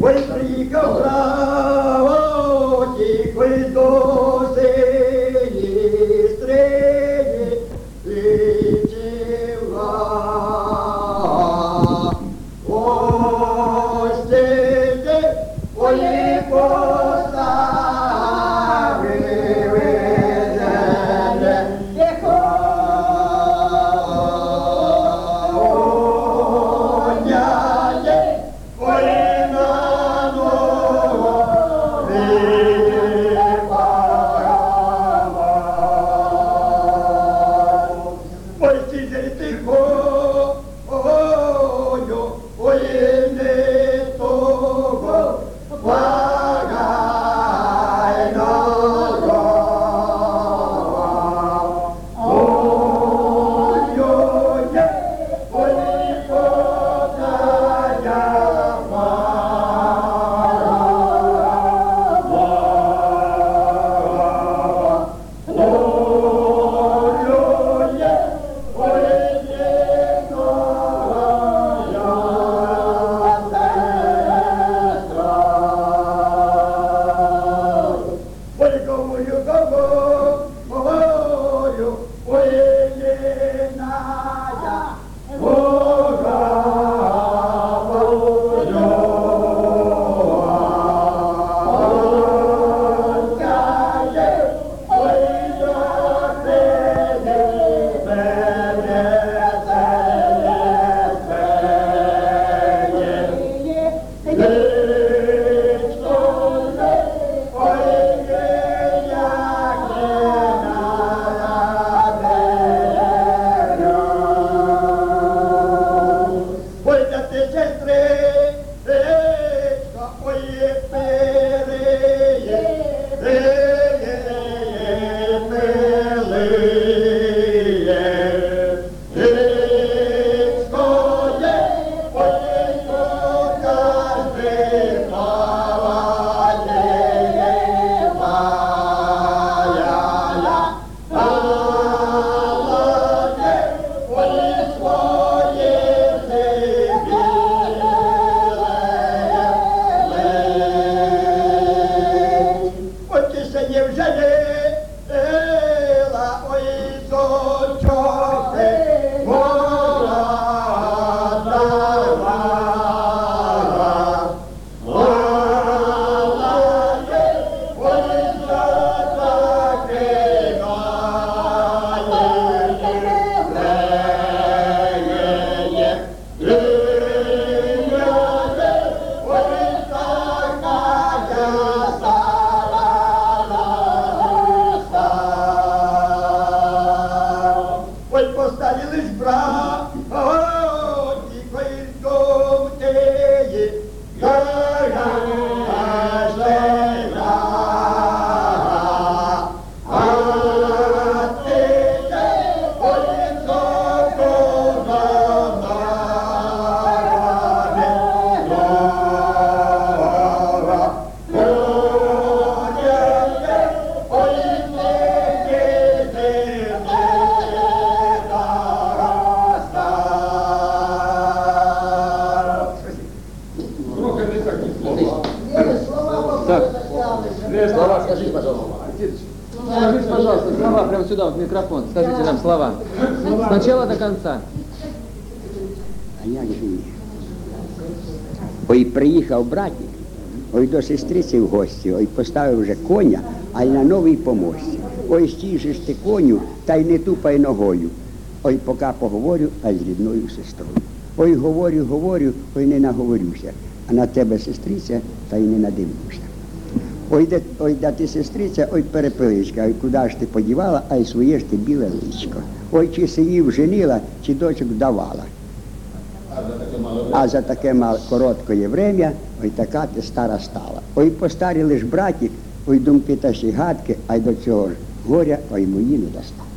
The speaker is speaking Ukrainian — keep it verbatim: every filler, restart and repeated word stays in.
ой, приїхав правоті, ой, до сині стрині, лічила. Ось ти, ой, Слова скажите, пожалуйста. Скажите, пожалуйста, слова прямо сюда, в микрофон. Скажите нам слова. Сначала до конца. А як же ні? Ой, приїхав братик, ой, до сестриці в гості, ой, поставив вже коня, а й на новій помості. Ой, стій же ж ти коню, та й не тупай ногою. Ой, поки поговорю, а з рідною сестрою. Ой, говорю, говорю, ой, не наговорюся, а на тебе, сестриця, та й не надивлюся. Ой, де, ой, да ти, сестриця, ой, перепеличка, ой, куди ж ти подівала, а й своє ж ти біле личко. Ой, чи синів женила, чи дочок давала. А за таке мал короткое время, ой, така ти стара стала. Ой, постарі лиш братік, ой, думки та ще гадки, а й до цього ж горя, ой, мої не достали.